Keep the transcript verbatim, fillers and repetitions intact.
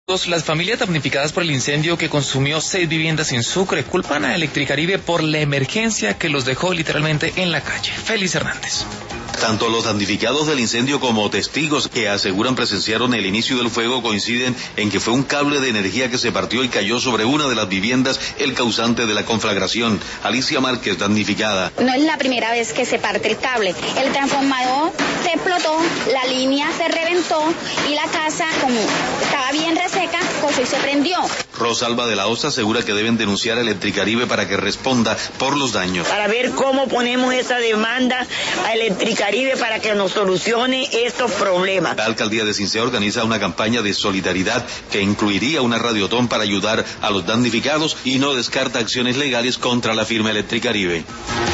Las familias damnificadas por el incendio que consumió seis viviendas en Sucre culpan a Electricaribe por la emergencia que los dejó literalmente en la calle. Félix Hernández. Tanto los damnificados del incendio como testigos que aseguran presenciaron el inicio del fuego coinciden en que fue un cable de energía que se partió y cayó sobre una de las viviendas el causante de la conflagración. Alicia Márquez, damnificada. No es la primera vez que se parte el cable. El transformador se explotó, la línea se reventó y la casa, como estaba bien reseca, cogió y se prendió. Rosalba de la Osa asegura que deben denunciar a Electricaribe para que responda por los daños. Para ver cómo ponemos esa demanda a Electricaribe para que nos solucione estos problemas. La alcaldía de Cincea organiza una campaña de solidaridad que incluiría una radiotón para ayudar a los damnificados y no descarta acciones legales contra la firma Electricaribe.